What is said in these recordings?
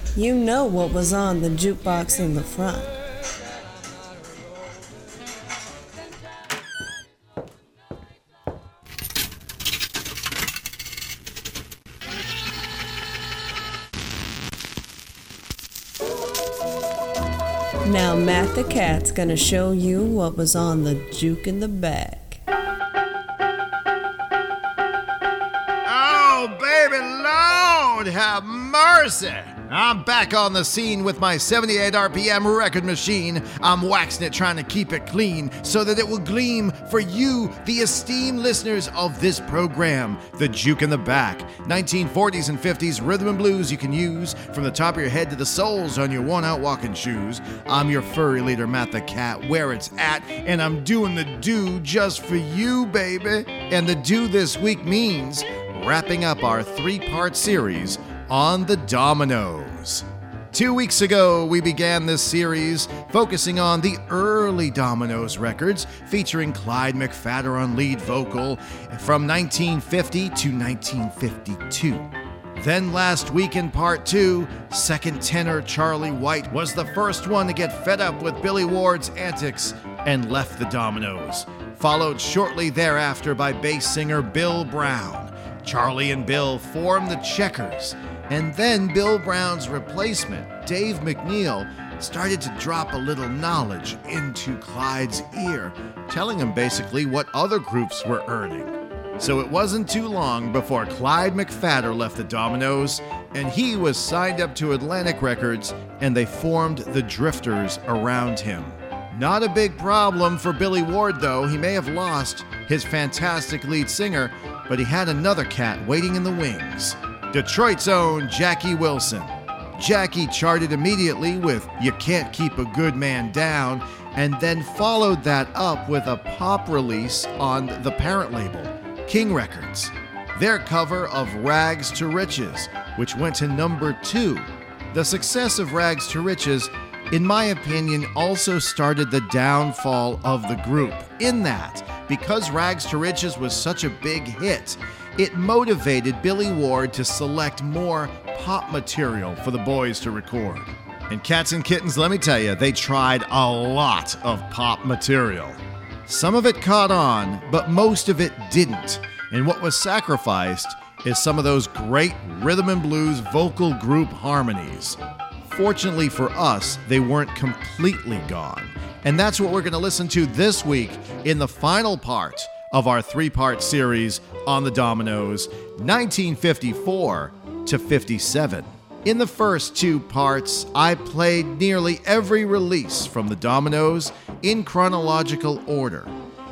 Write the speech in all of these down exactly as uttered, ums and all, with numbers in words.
You know what was on the jukebox in the front. Now Matt the Cat's gonna show you what was on the juke in the back. Oh, baby Lord, have mercy! I'm back on the scene with my seventy-eight R P M record machine. I'm waxing it, trying to keep it clean so that it will gleam for you, the esteemed listeners of this program. The Juke in the Back. nineteen forties and fifties rhythm and blues you can use from the top of your head to the soles on your worn-out walking shoes. I'm your furry leader, Matt the Cat, where it's at, and I'm doing the do just for you, baby. And the do this week means wrapping up our three-part series on the Dominoes. Two weeks ago, we began this series focusing on the early Dominoes records, featuring Clyde McPhatter on lead vocal from nineteen fifty to nineteen fifty-two. Then last week in part two, second tenor Charlie White was the first one to get fed up with Billy Ward's antics and left the Dominoes, followed shortly thereafter by bass singer Bill Brown. Charlie and Bill formed the Checkers, and then Bill Brown's replacement, Dave McNeil, started to drop a little knowledge into Clyde's ear, telling him basically what other groups were earning. So it wasn't too long before Clyde McPhatter left the Dominoes, and he was signed up to Atlantic Records, and they formed the Drifters around him. Not a big problem for Billy Ward, though. He may have lost his fantastic lead singer, but he had another cat waiting in the wings. Detroit's own Jackie Wilson. Jackie charted immediately with You Can't Keep a Good Man Down, and then followed that up with a pop release on the parent label, King Records. Their cover of Rags to Riches, which went to number two. The success of Rags to Riches, in my opinion, also started the downfall of the group, in that, because Rags to Riches was such a big hit, it motivated Billy Ward to select more pop material for the boys to record. And Cats and Kittens, let me tell you, they tried a lot of pop material. Some of it caught on, but most of it didn't. And what was sacrificed is some of those great rhythm and blues vocal group harmonies. Fortunately for us, they weren't completely gone. And that's what we're going to listen to this week in the final part of our three-part series on the Dominoes, nineteen fifty-four to fifty-seven. In the first two parts, I played nearly every release from the Dominoes in chronological order.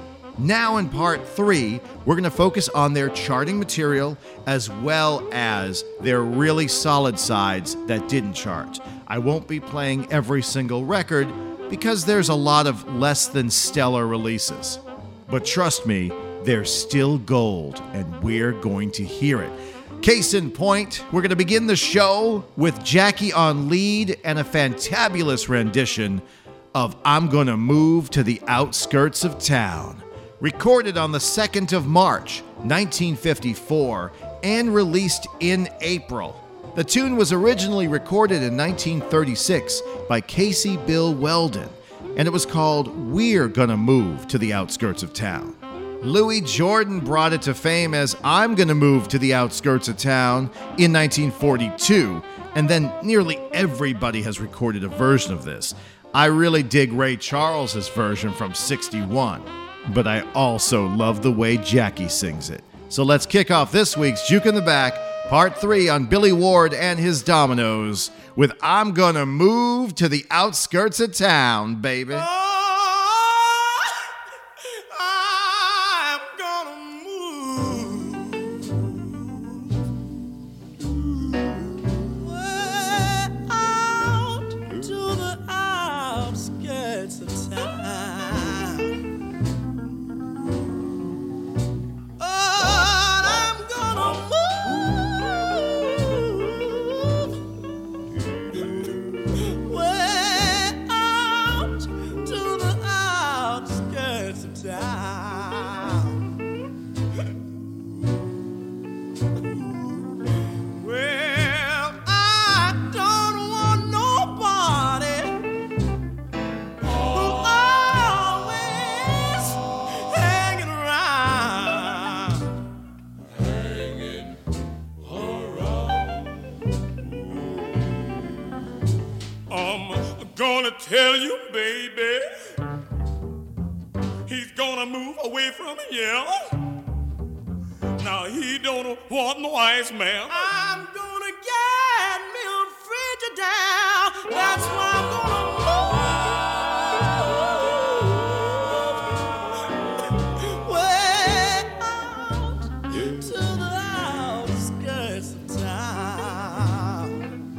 Now in part three, we're going to focus on their charting material as well as their really solid sides that didn't chart. I won't be playing every single record because there's a lot of less than stellar releases. But trust me, they're still gold, and we're going to hear it. Case in point, we're going to begin the show with Jackie on lead and a fantabulous rendition of I'm Gonna Move to the Outskirts of Town. Recorded on the second of March, nineteen fifty-four, and released in April. The tune was originally recorded in nineteen thirty-six by Casey Bill Weldon, and it was called We're Gonna Move to the Outskirts of Town. Louis Jordan brought it to fame as I'm Gonna Move to the Outskirts of Town in nineteen forty-two, and then nearly everybody has recorded a version of this. I really dig Ray Charles's version from sixty-one, but I also love the way Jackie sings it. So let's kick off this week's Juke in the Back, part three on Billy Ward and his Dominoes, with I'm Gonna Move to the Outskirts of Town, baby. Oh, I'm gonna move way out to the outskirts of town. Oh, I'm gonna move way out to you, baby, he's gonna move away from here. Now he don't want no ice, man. I'm gonna get me a Frigidaire. That's why I'm gonna move way out to the outskirts of town.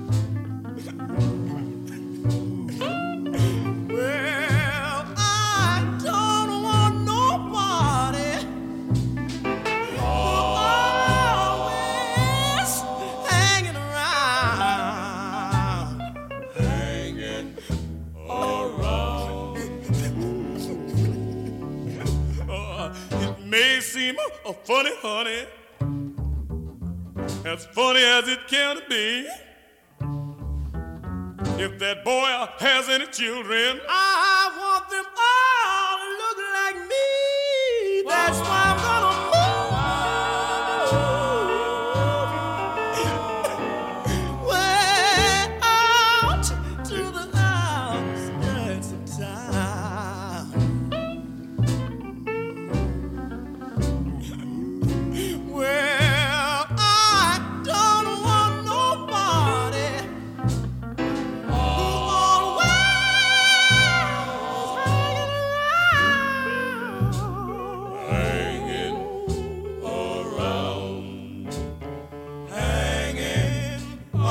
Well, I don't want nobody always hanging around, hanging around. Uh, it may seem uh, funny, honey, as funny as it can be. If that boy has any children, I want them all to look like me. That's why I'm gonna move way out to the outskirts of town. Well, I don't want nobody who always hanging around, hanging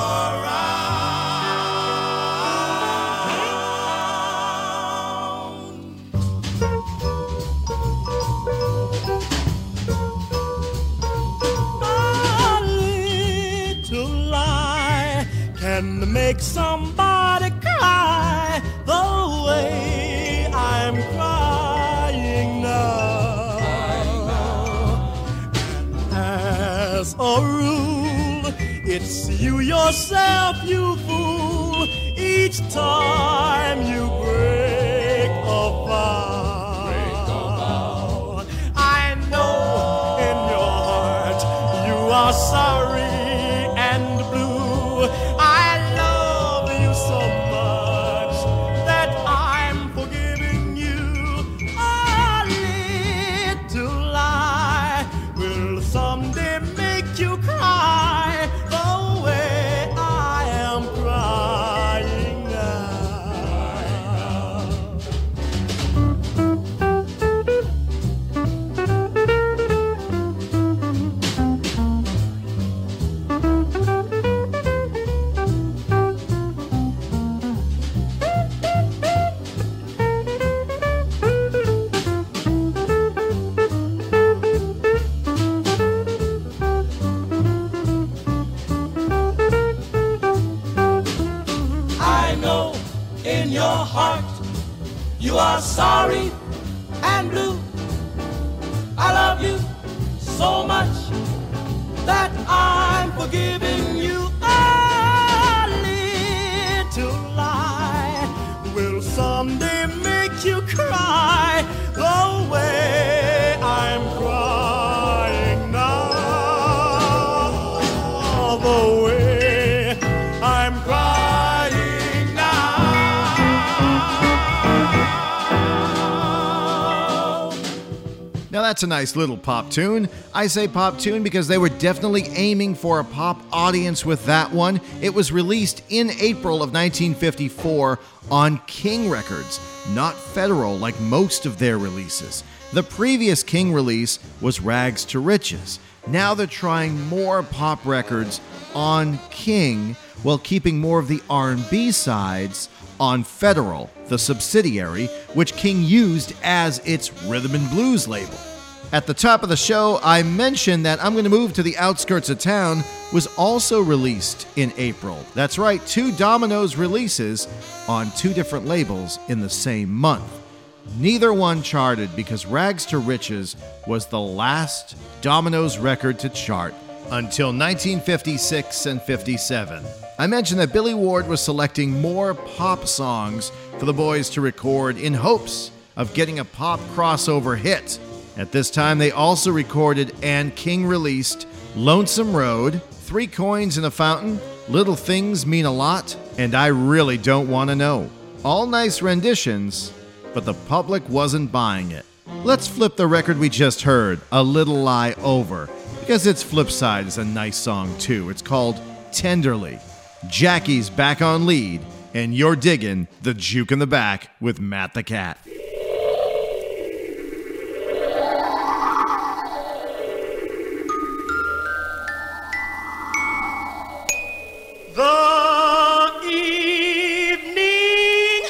around. A little lie can make somebody cry the way I'm crying now. As a rule, it's you yourself you fool each time you break a vow. I know in your heart you are sorry and blue. I love you so much that I'm forgiving you. A little lie will someday make you cry the way I am crying now. I know in your heart you are sorry and blue. I love you so much that I'm forgiving you. A little lie will someday make you cry the way I'm crying now. The way I'm crying now. Now that's a nice little pop tune. I say pop tune because they were definitely aiming for a pop audience with that one. It was released in April of nineteen fifty-four on King Records, not Federal like most of their releases. The previous King release was Rags to Riches. Now they're trying more pop records on King while keeping more of the R and B sides on Federal, the subsidiary, which King used as its rhythm and blues label. At the top of the show, I mentioned that I'm Going to Move to the Outskirts of Town was also released in April. That's right, two Domino's releases on two different labels in the same month. Neither one charted because Rags to Riches was the last Domino's record to chart until nineteen fifty-six and fifty-seven. I mentioned that Billy Ward was selecting more pop songs for the boys to record in hopes of getting a pop crossover hit. At this time, they also recorded and King released Lonesome Road, Three Coins in a Fountain, Little Things Mean a Lot, and I Really Don't Want to Know. All nice renditions, but the public wasn't buying it. Let's flip the record we just heard, A Little Lie Over, because its flip side is a nice song too. It's called Tenderly. Jackie's back on lead, and you're digging the Juke in the Back with Matt the Cat. The evening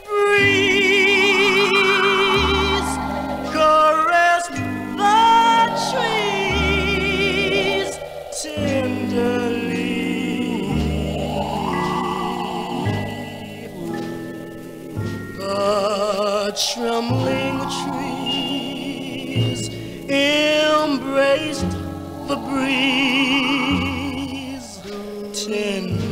breeze caressed the trees tenderly. The trembling trees embraced the breeze tenderly.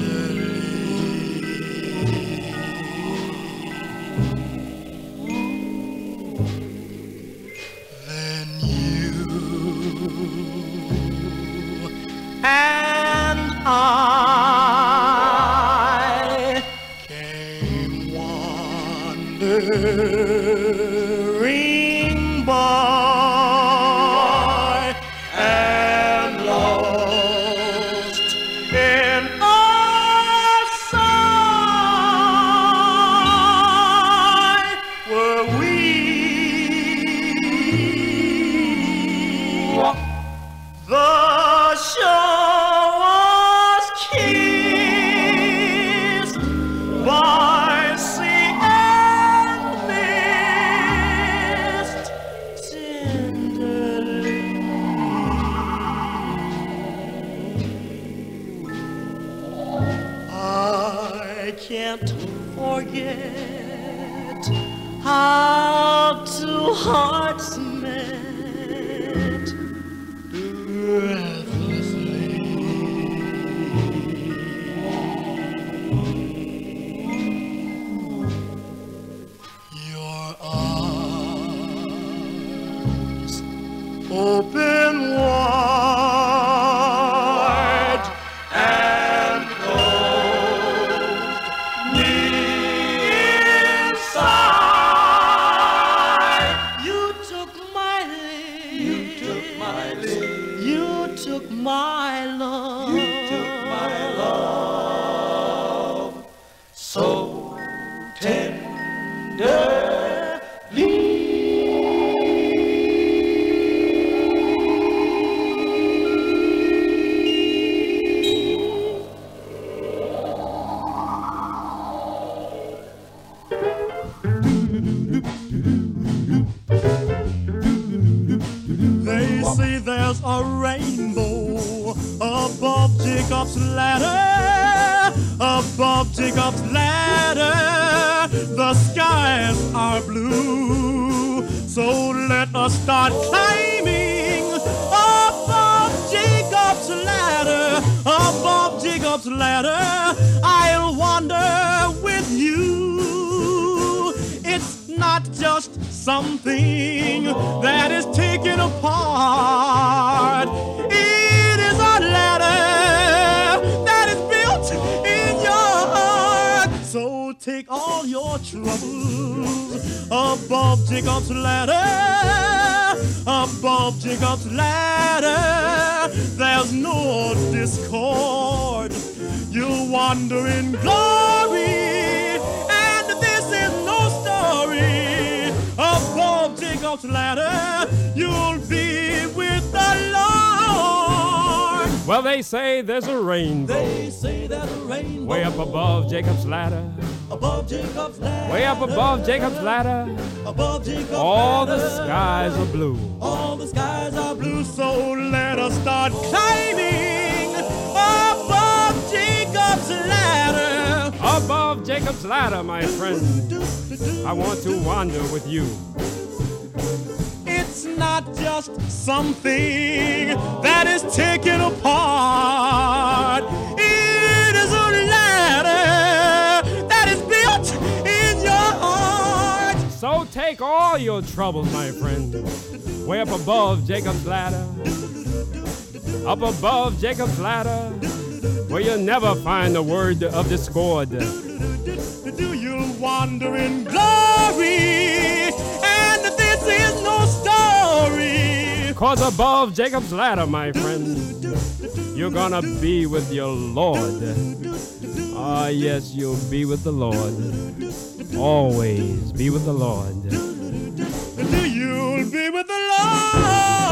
And I came wandering by and lost in a sigh were we. The shore was kissed by sea and mist tenderly. I can't forget how two hearts met breathlessly. Your arms open wide and closed me inside. You took my lead. You took my lead. You took my love. You took my love so tenderly. They say there's a rainbow above Jacob's ladder, above Jacob's ladder. The skies are blue, so let us start climbing above Jacob's ladder, above Jacob's ladder. I'll wander with you. It's not just something that is taken apart. It is a ladder that is built in your heart. So take all your troubles above Jacob's ladder, above Jacob's ladder. There's no discord. You'll wander in glory, and this is no story. Above Jacob's ladder, you'll be with the Lord. Well, they say there's a rainbow. They say there's a rainbow Way up above Jacob's ladder. above Jacob's ladder. Way up above Jacob's ladder. Above Jacob's All ladder. the skies are blue. All the skies are blue, so let us start climbing above Jacob's ladder. Above Jacob's ladder, my friend. I want to wander with you. It's not just something that is taken apart. It is a ladder that is built in your heart. So take all your troubles, my friend. Way up above Jacob's ladder. Up above Jacob's ladder, where you'll never find a word of discord. Do you wandering glory, and this is no story. Cause above Jacob's ladder, my friend, you're gonna be with your Lord. Ah, yes, you'll be with the Lord. Always be with the Lord. You'll be with the Lord.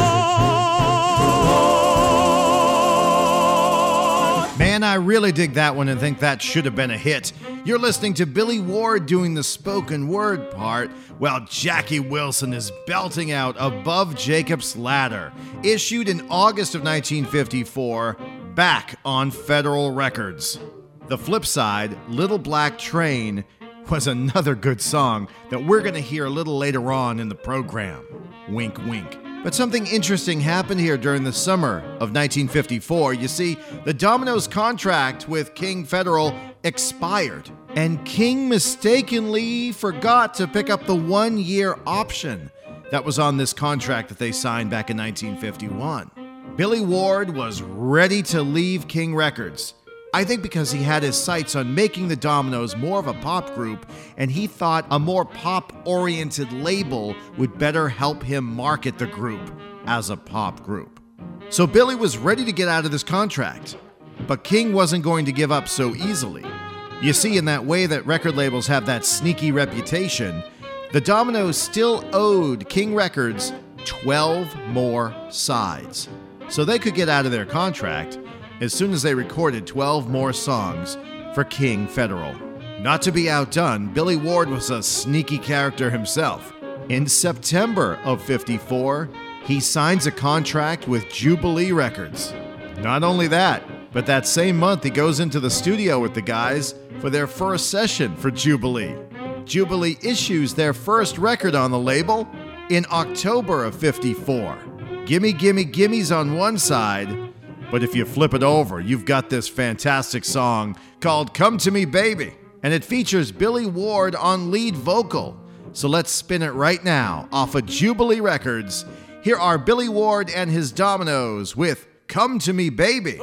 Man, I really dig that one and think that should have been a hit. You're listening to Billy Ward doing the spoken word part, while Jackie Wilson is belting out Above Jacob's Ladder, issued in August of nineteen fifty-four, back on Federal Records. The flip side, Little Black Train, was another good song that we're going to hear a little later on in the program. Wink, wink. But something interesting happened here during the summer of nineteen fifty-four. You see, the Domino's contract with King Federal expired, and King mistakenly forgot to pick up the one-year option that was on this contract that they signed back in nineteen fifty-one. Billy Ward was ready to leave King Records. I think because he had his sights on making the Domino's more of a pop group, and he thought a more pop-oriented label would better help him market the group as a pop group. So Billy was ready to get out of this contract, but King wasn't going to give up so easily. You see, in that way that record labels have that sneaky reputation, the Domino's still owed King Records twelve more sides, so they could get out of their contract as soon as they recorded twelve more songs for King Federal. Not to be outdone, Billy Ward was a sneaky character himself. In September of fifty-four, he signs a contract with Jubilee Records. Not only that, but that same month he goes into the studio with the guys for their first session for Jubilee. Jubilee issues their first record on the label in October of fifty-four. Gimme Gimme Gimme's on one side, but if you flip it over, you've got this fantastic song called Come to Me Baby, and it features Billy Ward on lead vocal. So let's spin it right now off of Jubilee Records. Here are Billy Ward and his Domino's with Come to Me Baby.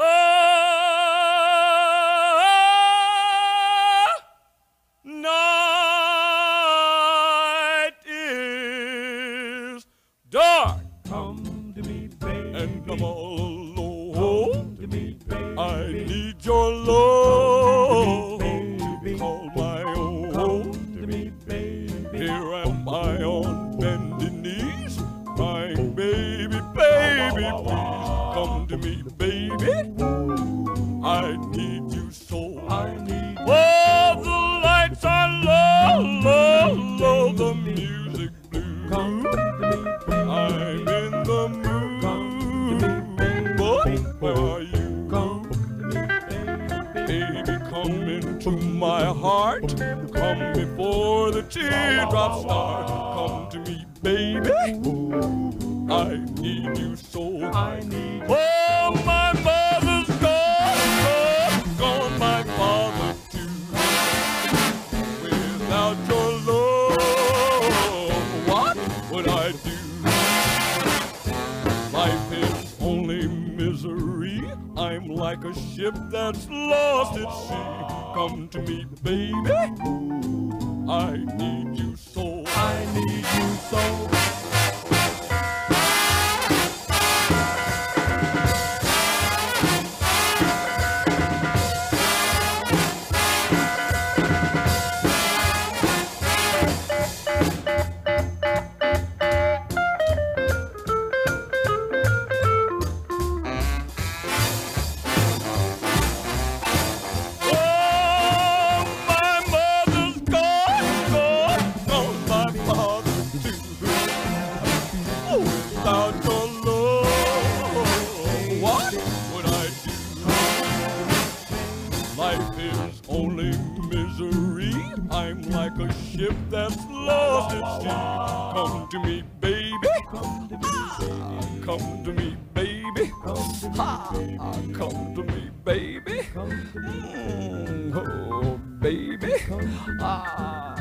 Night is dark. Come to me, baby. And I'm all alone. To me, baby. I need your love. Baby, call my own. Come to me, baby. Here am I on bended knees, crying, baby, baby, please come to me, baby. I need you so. I need you. Oh, the lights are low, low, low. The music blue. Come to me, baby. I'm in the mood. Come to me, baby. Boy, where are you? Come to me, baby. Baby, come into my heart. Come before the teardrops start. Come to me, baby. I need you so. I need you. Oh, my mother's gone, gone, gone, my father too. Without your love, what would I do? Life is only misery. I'm like a ship that's lost at sea. Come to me, baby. I need you so. I need you so. That's lost at sea. Come to me, baby. Come to me, baby. Come to me, baby. Come to me, baby. Mm, oh, baby. Ah.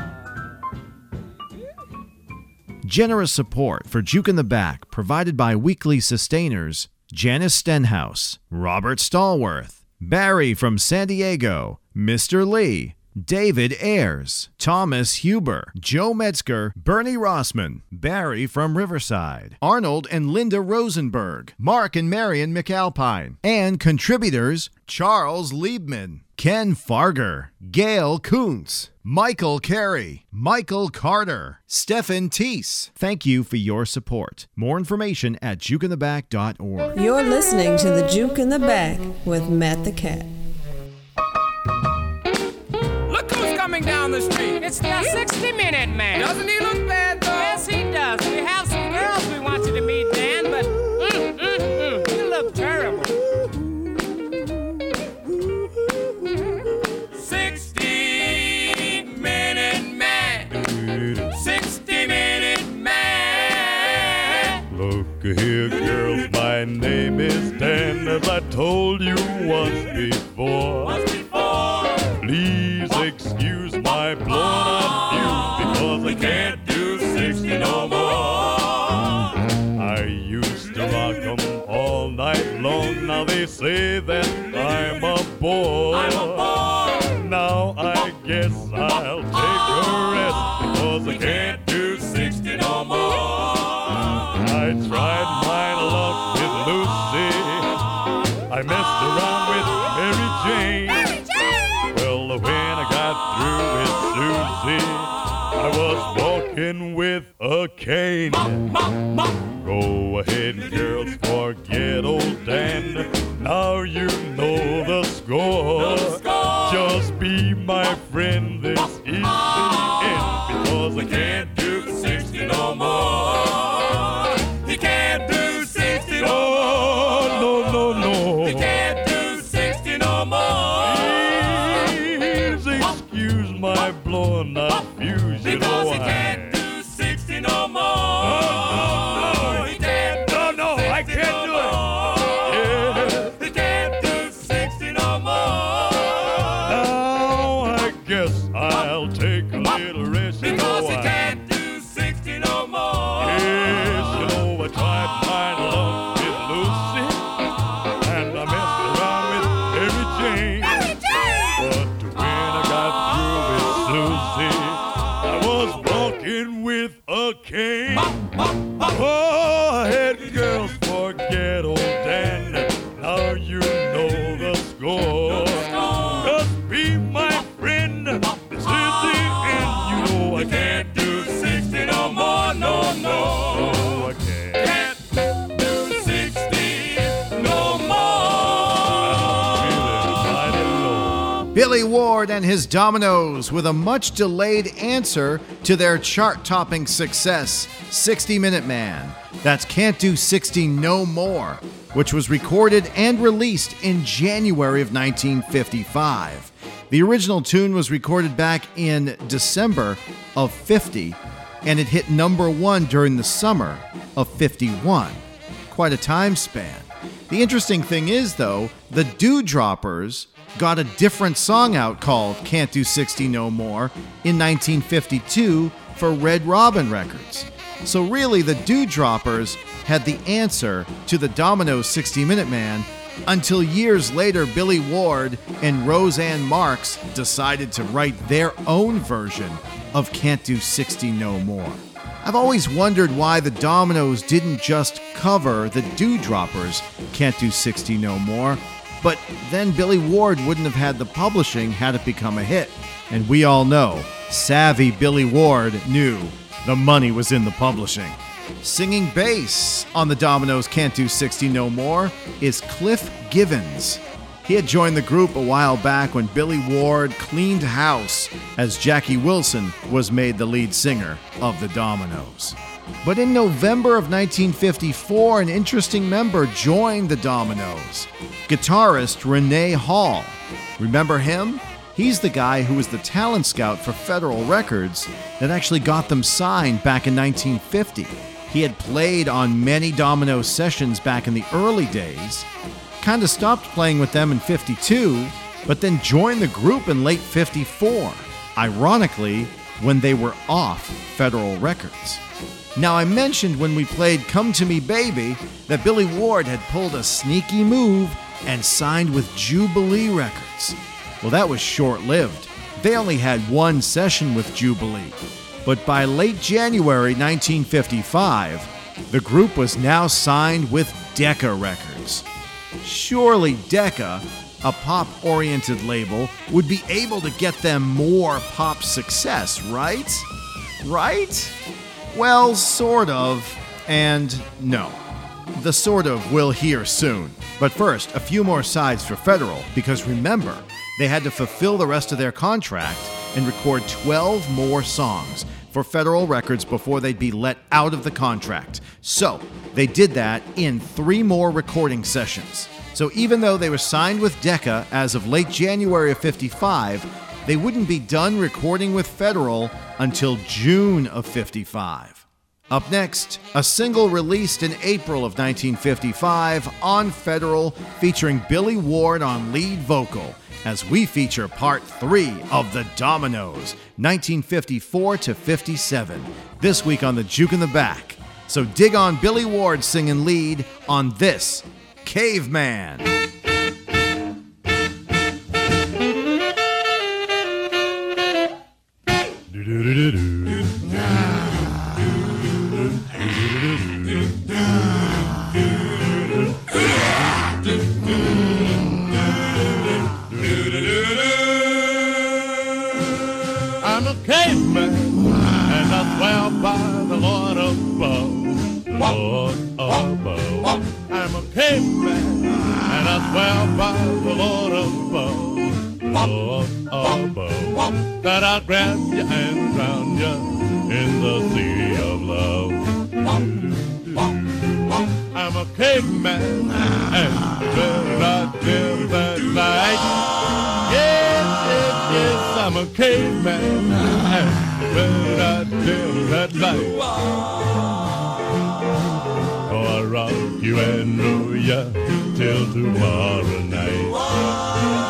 Generous support for Juke in the Back provided by weekly sustainers Janice Stenhouse, Robert Stallworth, Barry from San Diego, Mister Lee, David Ayers, Thomas Huber, Joe Metzger, Bernie Rossman, Barry from Riverside, Arnold and Linda Rosenberg, Mark and Marion McAlpine, and contributors Charles Liebman, Ken Farger, Gail Kuntz, Michael Carey, Michael Carter, Stephen Teese. Thank you for your support. More information at juke in the back dot org. You're listening to The Juke in the Back with Matt the Cat. Look who's coming down the street. It's the sixty minute man. Doesn't he look bad, though? Yes, he does. We have some girls we want you to meet, Dan, but mm, mm, mm, you look terrible. sixty minute man. sixty minute man. Look here, girls, my name is Dan, as I told you once before. Once before. Please excuse my blown-out views, because I can't do sixty no more. I used to rock 'em all night long, now they say that I'm a bore. I'm a bore. Now I guess I'll take a rest, because I can't do sixty no more. I tried my luck with Lucy, I messed around with Mary Jane. Mary Jane! Well, when I got through with Susie, I was walking with a cane. Go ahead, girls, forget old Dan, now you know the score. Just be my friend, this is the end, because I can't do sixty no more. You can't do sixty no more. Oh, no, no, no. You can't do sixty no more. Please excuse my blowing out fuse, you Because know you I... can't do sixty no more. Oh, no, You can't no, no, no, I sixty can't do no it. more. Yeah. You can't do sixty no more. Now I guess I'll take a little rest, you Because know you I... can't do sixty no more. Yes, you know I tried my luck with Lucy, and I messed around with Mary Jane. Mary Jane! But when I got through with Susie, I was walking with a cane. Go ahead, girls, forget old Dan, now you know the score. Just be my friend, this is the end, you know I can't do sixty no more. No, no. no, I can't. Can't do sixty no more. Feeling mighty low. Billy Ward and his Dominoes with a much delayed answer to their chart-topping success, sixty minute man. That's Can't Do sixty No More, which was recorded and released in January of nineteen fifty-five. The original tune was recorded back in December of fifty, and it hit number one during the summer of fifty-one. Quite a time span. The interesting thing is, though, the Dewdroppers got a different song out called Can't Do sixty No More in nineteen fifty-two for Red Robin Records. So really, the Dewdroppers had the answer to the Domino's sixty minute man until years later Billy Ward and Roseanne Marks decided to write their own version of Can't Do sixty No More. I've always wondered why the Dominoes didn't just cover the Dewdroppers' Can't Do sixty No More, but then Billy Ward wouldn't have had the publishing had it become a hit. And we all know, savvy Billy Ward knew the money was in the publishing. Singing bass on the Dominoes' Can't Do sixty No More is Cliff Givens. He had joined the group a while back when Billy Ward cleaned house as Jackie Wilson was made the lead singer of the Dominoes. But in November of nineteen fifty-four, an interesting member joined the Dominoes, guitarist Renee Hall. Remember him? He's the guy who was the talent scout for Federal Records that actually got them signed back in nineteen fifty. He had played on many Domino sessions back in the early days, kind of stopped playing with them in fifty-two, but then joined the group in late fifty-four, ironically, when they were off Federal Records. Now, I mentioned when we played Come To Me Baby that Billy Ward had pulled a sneaky move and signed with Jubilee Records. Well, that was short-lived. they only had one session with Jubilee. But by late January nineteen fifty-five, the group was now signed with Decca Records. Surely Decca, a pop-oriented label, would be able to get them more pop success, right? Right? Well, sort of, and no. The sort of we'll hear soon. But first, a few more sides for Federal, because remember, they had to fulfill the rest of their contract and record twelve more songs for Federal Records before they'd be let out of the contract. So, they did that in three more recording sessions. So even though they were signed with Decca as of late January of fifty-five, they wouldn't be done recording with Federal until June of fifty-five. Up next, a single released in April of nineteen fifty-five on Federal featuring Billy Ward on lead vocal, as we feature part three of The Dominoes, nineteen fifty-four to fifty-seven, this week on the Juke in the Back. So dig on Billy Ward singing lead on this, Caveman. I'm a caveman, and I swear by the Lord above, Lord above. I'm a caveman, and I swear by the Lord above, Lord above, that I'll grab you and drown you in the sea of love. I'm a caveman, and better not live that night. Yes, yes, yes, I'm a caveman, and better not live that night. Oh, I'll rock you and roll you till tomorrow night.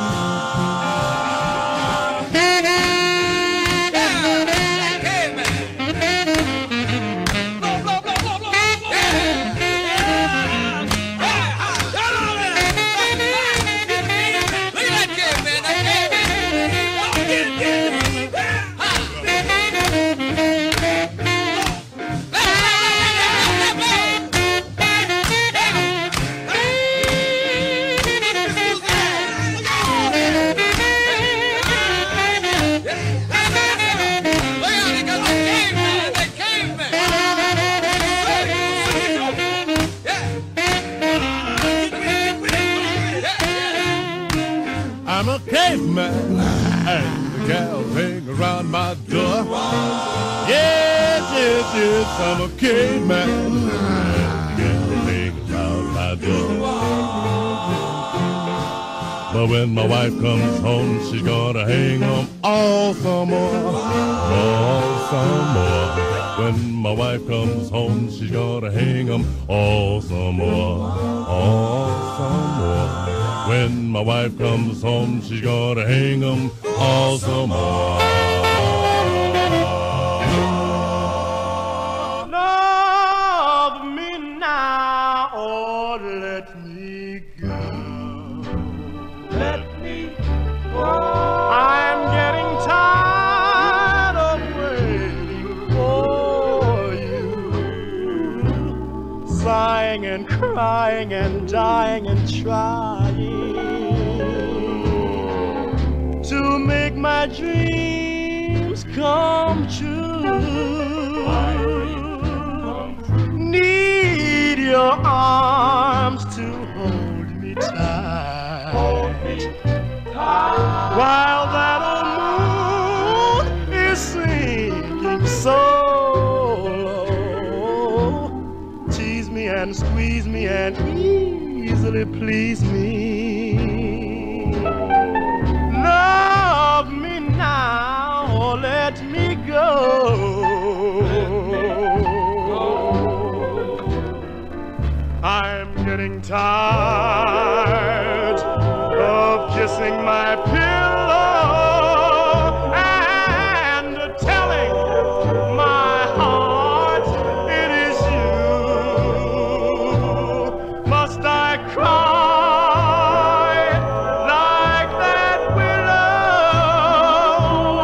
I'm a caveman, and the gals hang around my door. Yes, yes, yes, I'm a caveman, and the gals hang around my door. But when my wife comes home, she's gonna hang 'em all some more, all some more. When my wife comes home, she's gonna hang 'em all some more, all some more. When my wife comes home, she's gonna hang 'em all some more. Love me now or let me go. Let me go. I'm getting tired of waiting for you, sighing and crying and dying and trying to make my dreams come true. Need your arms to hold me tight, hold me tight. While that old moon is sinking so low. Tease me and squeeze me and easily please me. Love me now or let me go. I'm getting tired of kissing my pillow and telling my heart it is you. Must I cry like that willow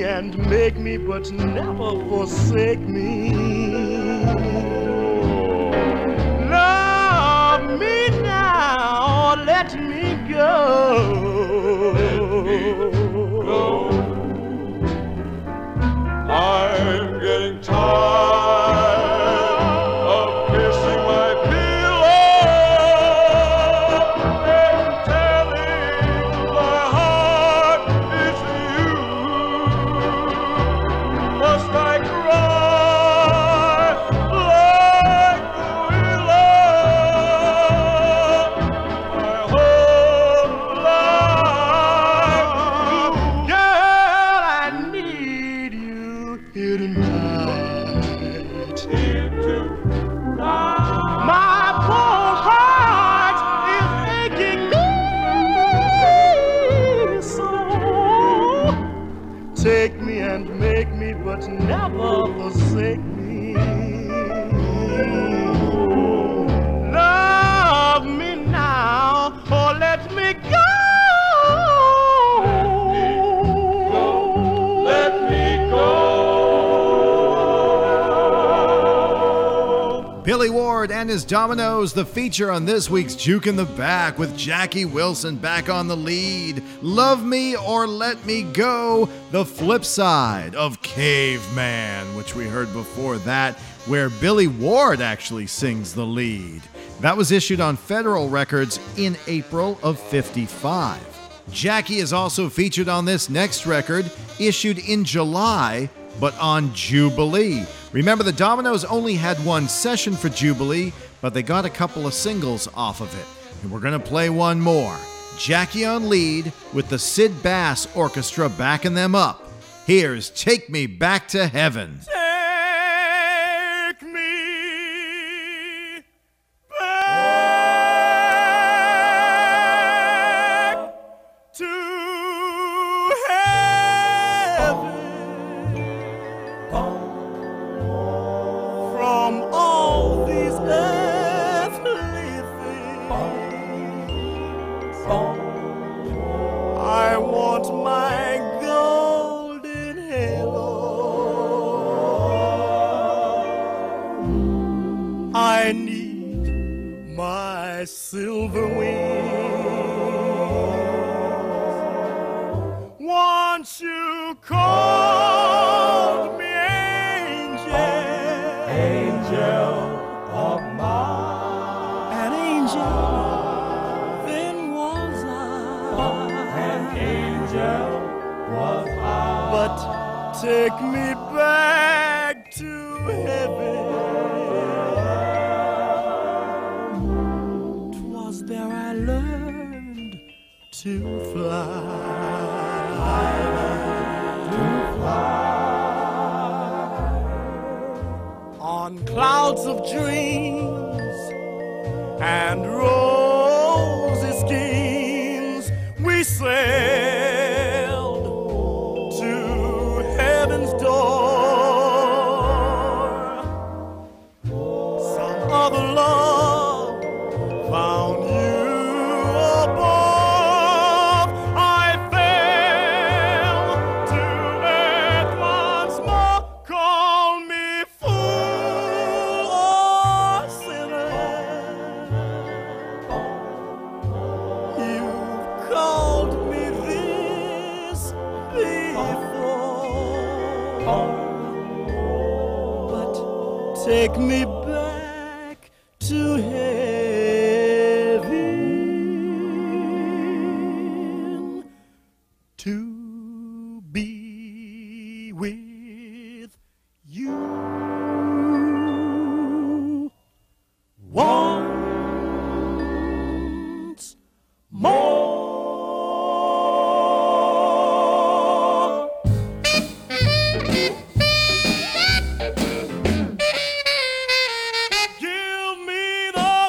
and make me, but never forsake me. Love me now, let me go. Let me go. I'm getting tired of kissing my pillow and telling my heart it's you. Must I cry like the willow my whole life? Girl, I need you here tonight. Here tonight. My poor heart is aching me so. Take me and make me, but never forsake me. Love me now, or let me go. Let me go. Billy Ward and his Dominoes, the feature on this week's Juke in the Back, with Jackie Wilson back on the lead. Love Me or Let Me Go, the flip side of Caveman, which we heard before that, where Billy Ward actually sings the lead. That was issued on Federal Records in April of fifty-five. Jackie is also featured on this next record, issued in July, but on Jubilee. Remember, the Dominoes only had one session for Jubilee, but they got a couple of singles off of it. And we're going to play one more. Jackie on lead with the Sid Bass Orchestra backing them up. Here's Take Me Back to Heaven. Take me back to heaven from all these earthly things. I want my golden halo. I need my silver wings. Once you called me angel, angel of mine, an angel, then was I, an angel was I. But take me back to heaven. 'Twas there I learned to fly. To fly on clouds of dreams and rosy schemes. We sailed to heaven's door. Some other love found you above. I fell to earth once more. Call me fool or sinner. You've called me this before, but take me back to heaven to be with you. Once more. Give me the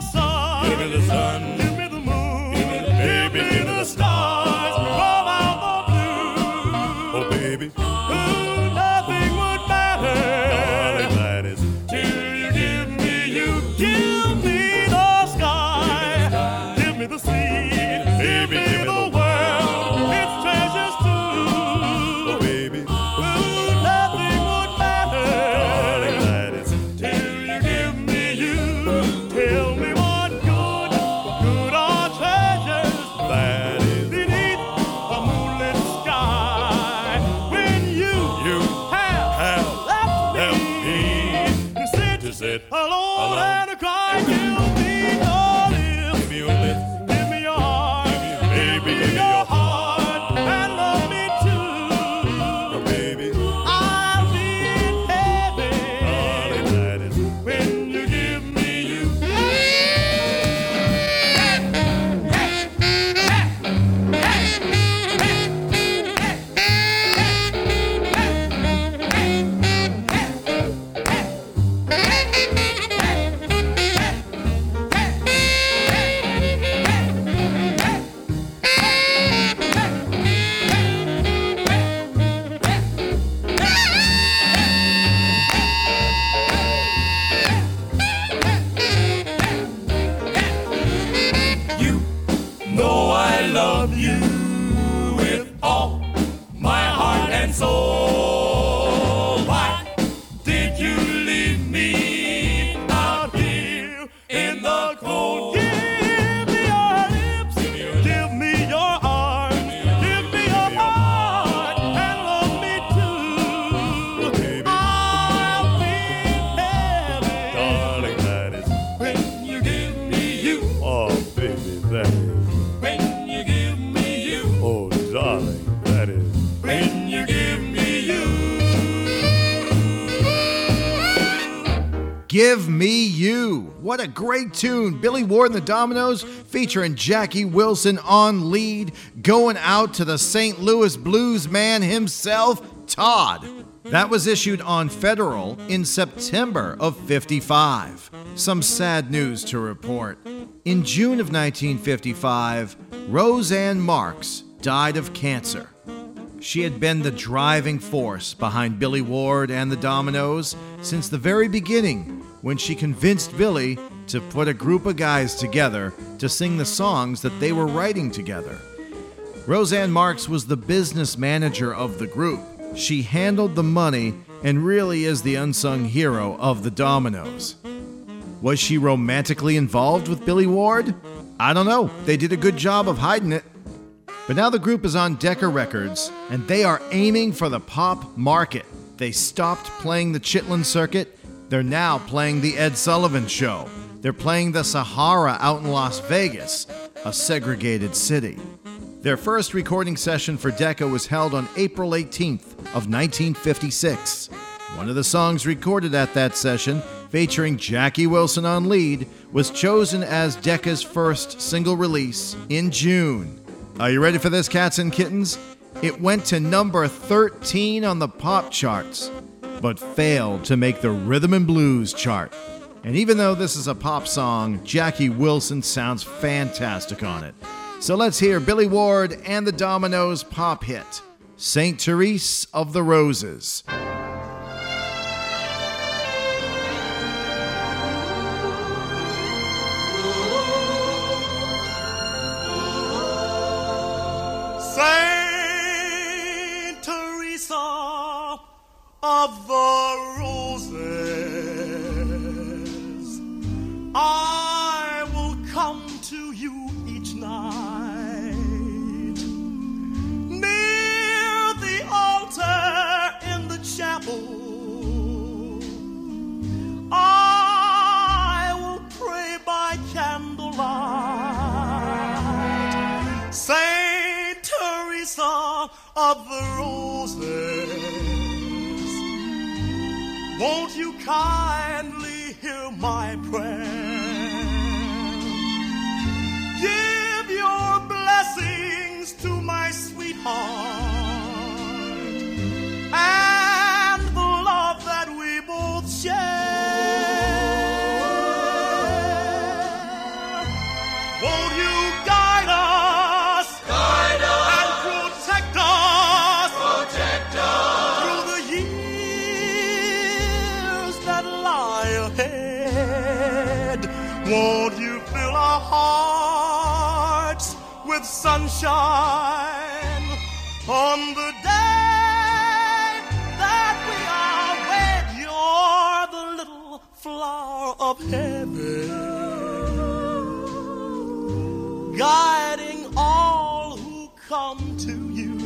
it. Alone and cry, give me your lips. Give me your lips. Give me your heart. Give me, baby, give me your heart. And love me too. Oh, baby. I'll be in heaven. Darling, that is when you give me you. You know I love you with all my heart and soul. Why did you leave me out here in the cold? Give me your lips, give me your arms, give me your heart, and love me too. I'll be in heaven, darling, that is when you give me you. Oh, baby, that is when you give me you. Oh, darling, that is when you give me you. Give Me You. What a great tune. Billy Ward and the Dominoes featuring Jackie Wilson on lead, going out to the Saint Louis blues man himself, Todd. That was issued on Federal in September of fifty-five. Some sad news to report. In June of nineteen fifty-five, Roseanne Marks died of cancer. She had been the driving force behind Billy Ward and the Dominoes since the very beginning, when she convinced Billy to put a group of guys together to sing the songs that they were writing together. Roseanne Marks was the business manager of the group. She handled the money and really is the unsung hero of the Dominoes. Was she romantically involved with Billy Ward? I don't know. They did a good job of hiding it. But now the group is on Decca Records, and they are aiming for the pop market. They stopped playing the Chitlin circuit. They're now playing the Ed Sullivan Show. They're playing the Sahara out in Las Vegas, a segregated city. Their first recording session for Decca was held on April eighteenth of nineteen fifty-six. One of the songs recorded at that session, featuring Jackie Wilson on lead, was chosen as Decca's first single release in June. Are you ready for this, cats and kittens? It went to number thirteen on the pop charts, but failed to make the rhythm and blues chart. And even though this is a pop song, Jackie Wilson sounds fantastic on it. So let's hear Billy Ward and the Dominoes' pop hit, Saint Therese of the Roses. Saint Teresa of the Roses, I will come to you each night near the altar in the chapel. I will pray by candlelight. Saint Teresa of the Roses, won't you kindly hear my prayer? Give your blessings to my sweetheart and the love that we both share. Won't you guide us, guide us and protect us, protect us through the years that lie ahead? Won't you fill our hearts with sunshine on the day that we are wed? You're the little flower of heaven, guiding all who come to you.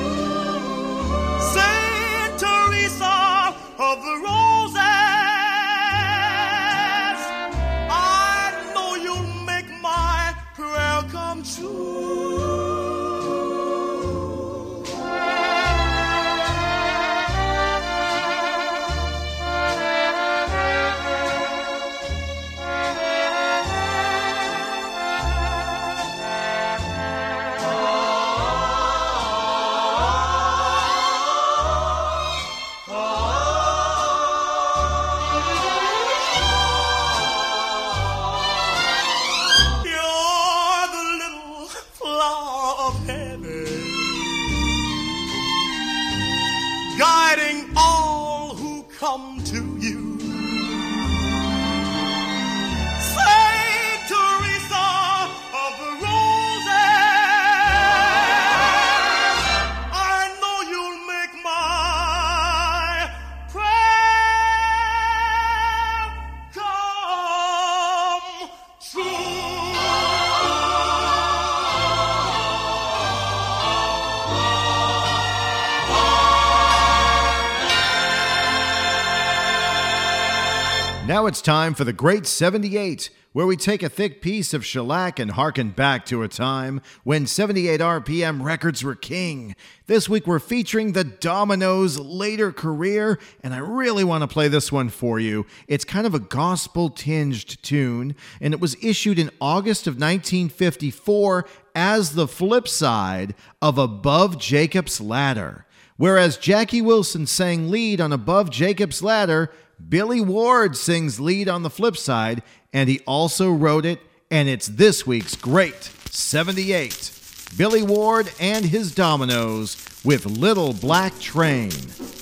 Saint Teresa of the Roses, come to you. Saint Teresa of the Roses, I know you'll make my prayer come true. Now it's time for the Great seventy-eight, where we take a thick piece of shellac and harken back to a time when seventy-eight R P M records were king. This week we're featuring the Dominoes' later career, and I really want to play this one for you. It's kind of a gospel-tinged tune, and it was issued in August of nineteen fifty-four as the flip side of Above Jacob's Ladder. Whereas Jackie Wilson sang lead on Above Jacob's Ladder, Billy Ward sings lead on the flip side, and he also wrote it, and it's this week's Great seventy-eight. Billy Ward and his Dominoes with Little Black Train.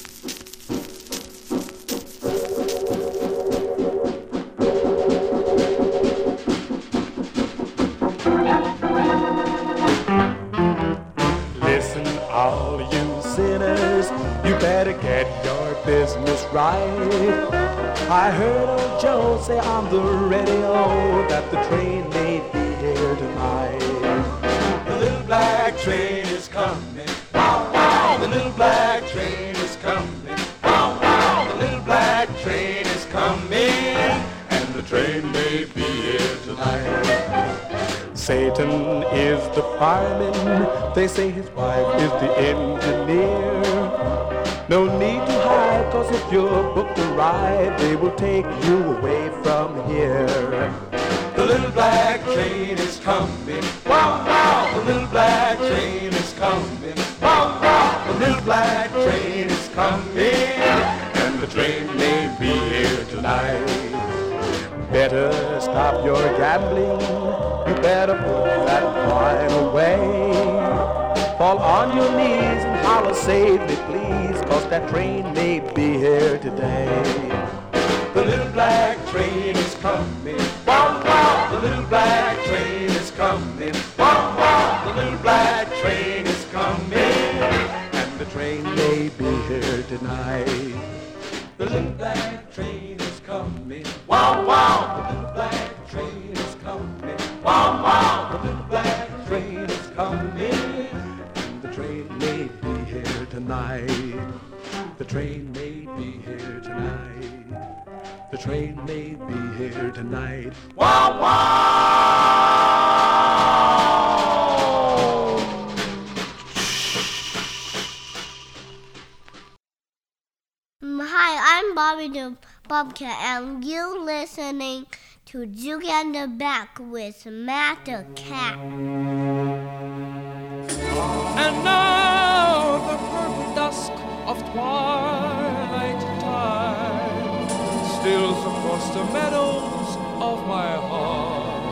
Listen, all you sinners, you better get your business right. I heard old Joe say on the radio that the train may be here tonight. The little black train is coming, wow, wow. The little black train is coming, wow, wow. The little black train is coming, and the train may be here tonight. Satan is the fireman, they say his wife is the engineer. No need to hide, cause if you're booked to ride, they will take you away from here. The little black train is coming, wow, wow. The little black train is coming, wow, wow. The little black train is coming, and the train may be here tonight. Better stop your gambling, you better put that wine away. Fall on your knees and holler, save me please, cause that train may be here today. The little black train is coming, wow, wow. The little black train is coming, wow, wow. The little black train is coming, and the train may be here tonight. The little black train is coming, wow, wow. The little black train is coming, wow, wow. The little black train is coming, and the train may be here tonight. The train may be here tonight. The train may be here tonight. Wow, wow! Hi, I'm Bobby the Bobcat, and you're listening to Juke and the Back with Matt the Cat. And now the purple dusk of twilight time steals across the meadows of my heart.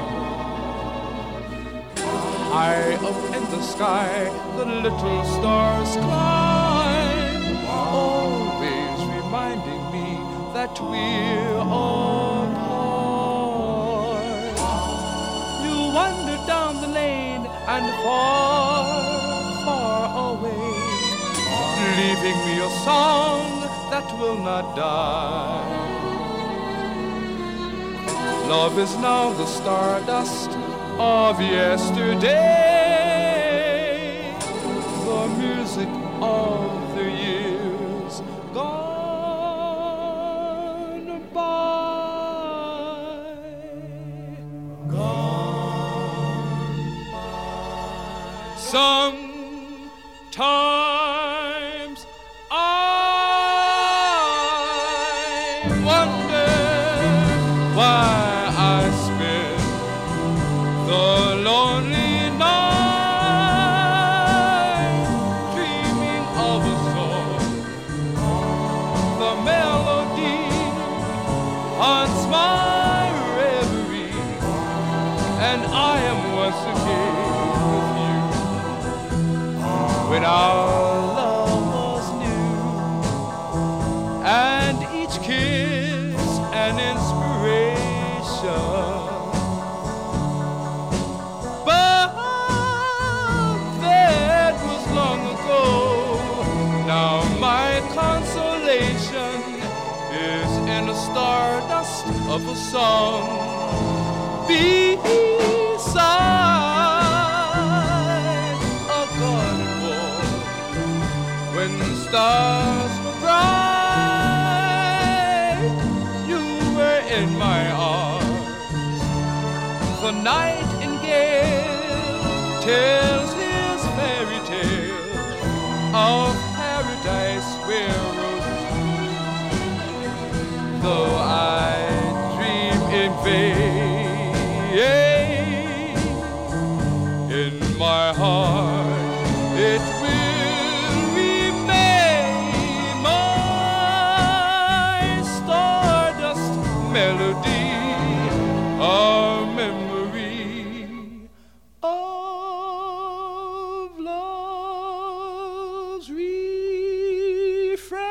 High up in the sky, the little stars climb, always reminding me that we're apart. You wander down the lane and far, far away, leaving me a song that will not die. Love is now the stardust of yesterday, the music of the years gone by. Gone by. Sometimes I wonder why I spend the lonely night dreaming of a song. The melody haunts my reverie, and I am once again with you when our love was new, and each each kiss an inspiration. But that was long ago. Now my consolation is in the stardust of a song beside a garden wall. When the stars were bright, you were in my arms. The nightingale tells his fairy tale of paradise where roses bloom. Though I dream in vain, in my heart it will remain my stardust melody, a memory of love's refrain.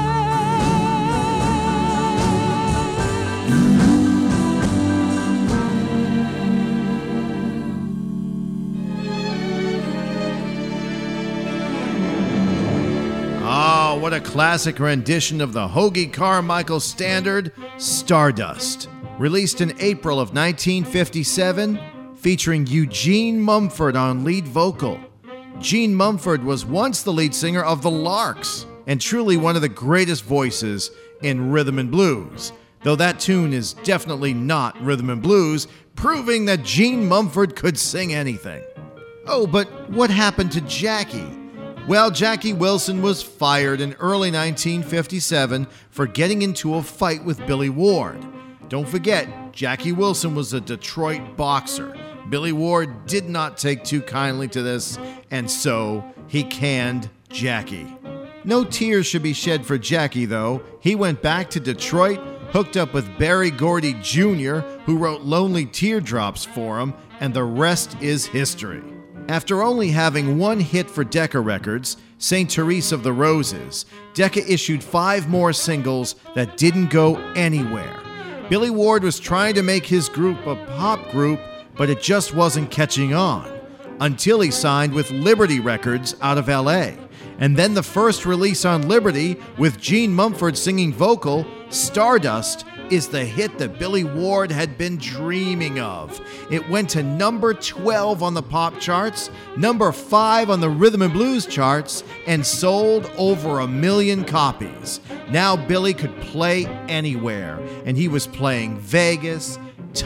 Oh, what a classic rendition of the Hoagy Carmichael standard, Stardust. Released in April of nineteen fifty-seven, featuring Eugene Mumford on lead vocal. Gene Mumford was once the lead singer of the Larks, and truly one of the greatest voices in rhythm and blues, though that tune is definitely not rhythm and blues, proving that Gene Mumford could sing anything. Oh, but what happened to Jackie? Well, Jackie Wilson was fired in early nineteen fifty-seven for getting into a fight with Billy Ward. Don't forget, Jackie Wilson was a Detroit boxer. Billy Ward did not take too kindly to this, and so he canned Jackie. No tears should be shed for Jackie, though. He went back to Detroit, hooked up with Berry Gordy Junior, who wrote Lonely Teardrops for him, and the rest is history. After only having one hit for Decca Records, Saint Therese of the Roses, Decca issued five more singles that didn't go anywhere. Billy Ward was trying to make his group a pop group, but it just wasn't catching on, until he signed with Liberty Records out of L A. And then the first release on Liberty, with Gene Mumford singing vocal, Stardust, is the hit that Billy Ward had been dreaming of. It went to number twelve on the pop charts, number five on the rhythm and blues charts, and sold over a million copies. Now Billy could play anywhere, and he was playing Vegas,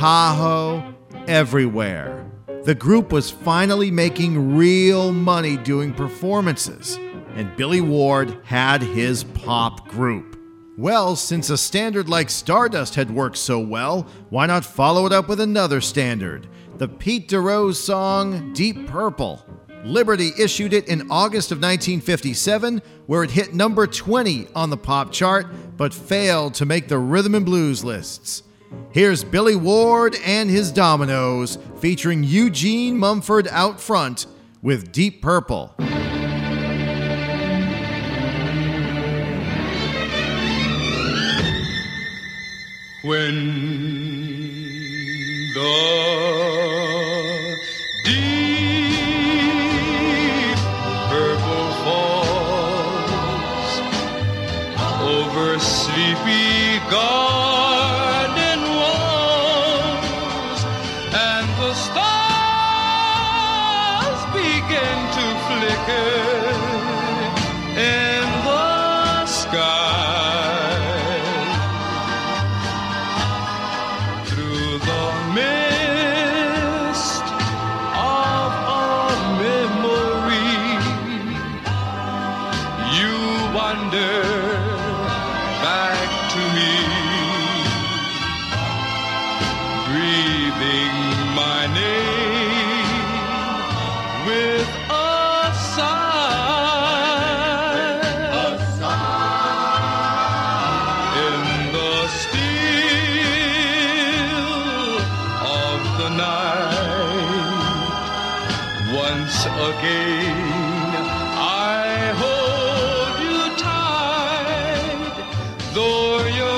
Tahoe, everywhere. The group was finally making real money doing performances, and Billy Ward had his pop group. Well, since a standard like Stardust had worked so well, why not follow it up with another standard? The Pete DeRose song, Deep Purple. Liberty issued it in August of nineteen fifty-seven, where it hit number twenty on the pop chart, but failed to make the rhythm and blues lists. Here's Billy Ward and his Dominoes, featuring Eugene Mumford out front with Deep Purple. When the deep purple falls over sleepy garden walls, and the stars begin to flicker in the sky. Back to me, breathing my name with a sigh, a sigh. In the still of the night, once again I hold though your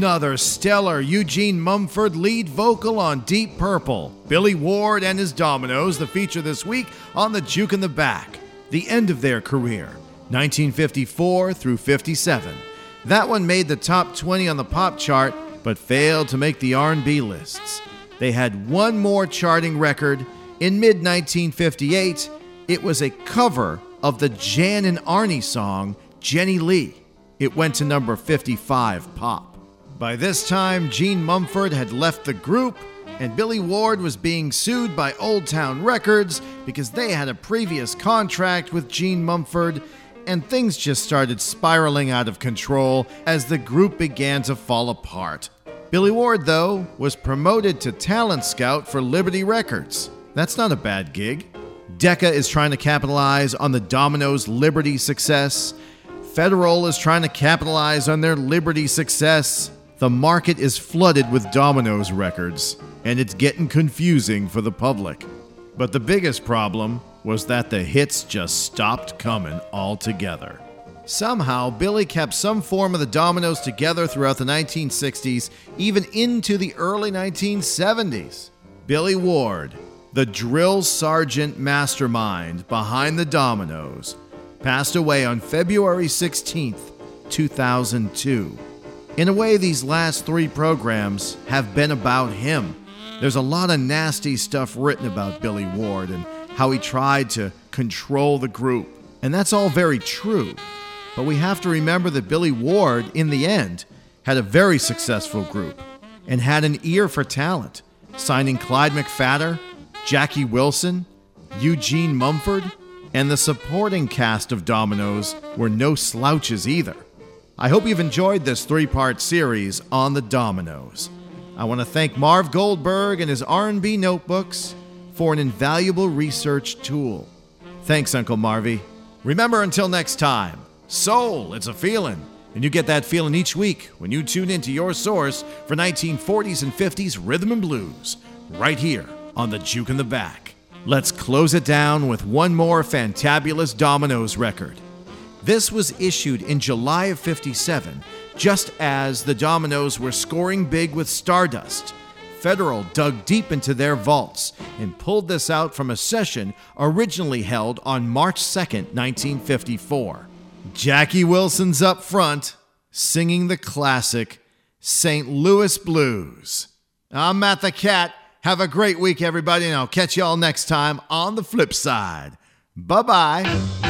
another stellar Eugene Mumford lead vocal on Deep Purple. Billy Ward and his Dominoes, the feature this week on the Juke in the Back. The end of their career, nineteen fifty-four through fifty-seven. That one made the top twenty on the pop chart, but failed to make the R and B lists. They had one more charting record. In mid nineteen fifty-eight, it was a cover of the Jan and Arnie song, Jenny Lee. It went to number fifty-five pop. By this time, Gene Mumford had left the group, and Billy Ward was being sued by Old Town Records because they had a previous contract with Gene Mumford, and things just started spiraling out of control as the group began to fall apart. Billy Ward, though, was promoted to talent scout for Liberty Records. That's not a bad gig. Decca is trying to capitalize on the Dominoes' Liberty success. Federal is trying to capitalize on their Liberty success. The market is flooded with Dominoes records, and it's getting confusing for the public. But the biggest problem was that the hits just stopped coming altogether. Somehow, Billy kept some form of the Dominoes together throughout the nineteen sixties, even into the early nineteen seventies. Billy Ward, the drill sergeant mastermind behind the Dominoes, passed away on February sixteenth, two thousand two. In a way, these last three programs have been about him. There's a lot of nasty stuff written about Billy Ward and how he tried to control the group. And that's all very true. But we have to remember that Billy Ward, in the end, had a very successful group and had an ear for talent, signing Clyde McPhatter, Jackie Wilson, Eugene Mumford, and the supporting cast of Dominoes were no slouches either. I hope you've enjoyed this three-part series on the Dominoes. I want to thank Marv Goldberg and his R and B notebooks for an invaluable research tool. Thanks, Uncle Marvy. Remember, until next time, soul, it's a feeling, and you get that feeling each week when you tune into your source for nineteen forties and fifties rhythm and blues, right here on the Juke in the Back. Let's close it down with one more fantabulous Dominoes record. This was issued in July of fifty-seven, just as the Dominoes were scoring big with Stardust. Federal dug deep into their vaults and pulled this out from a session originally held on March second, nineteen fifty-four. Jackie Wilson's up front, singing the classic Saint Louis Blues. I'm Matt the Cat. Have a great week, everybody, and I'll catch you all next time on the flip side. Bye-bye.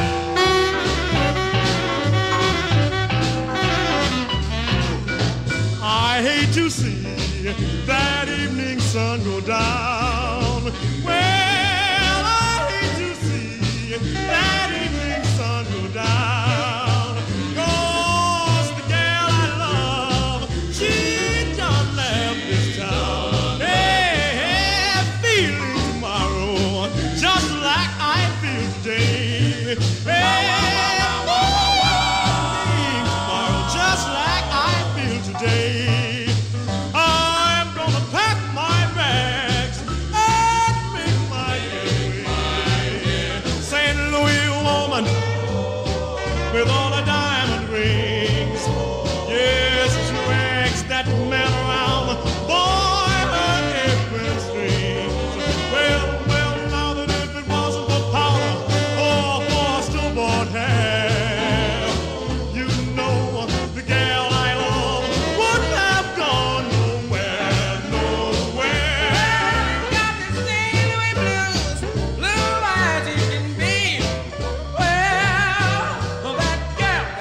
I hate to see that evening sun go down. Well, I hate to see that evening sun go down. 'Cause the girl I love, she done left this town. Hey, feeling tomorrow just like I feel today. Hey, feeling tomorrow just like I feel today. I'm gonna pack my bags and make my getaway. Saint Louis woman with all the diamond rings. Yes, she wags that man around, boy, her apron strings. Well, well, now that if it wasn't for powder or for stillborn hair, you know the gal I love would have gone nowhere, nowhere. Got the Saint Louis blues, blue eyes you can be. Well, that girl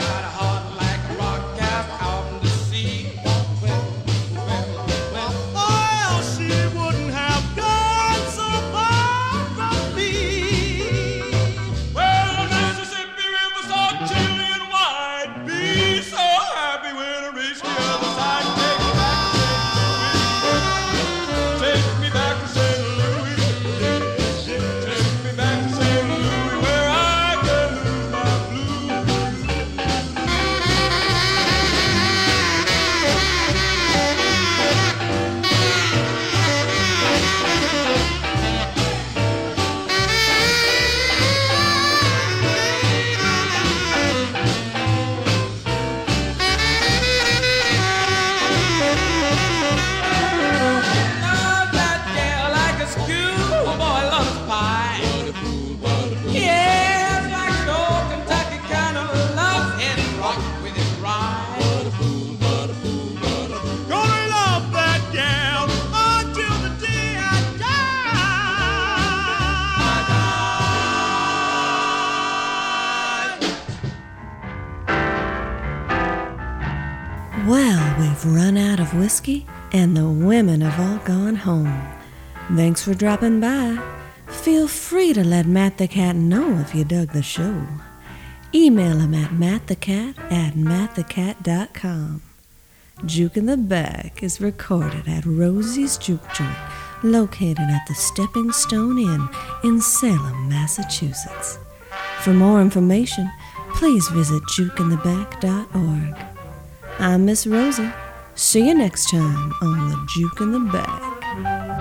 Well, we've run out of whiskey, and the women have all gone home. Thanks for dropping by. Feel free to let Matt the Cat know if you dug the show. Email him at mattthecat at mattthecat dot com. Juke in the Back is recorded at Rosie's Juke Joint, located at the Stepping Stone Inn in Salem, Massachusetts. For more information, please visit juke in the back dot org. I'm Miss Rosie. See you next time on the Juke in the Back.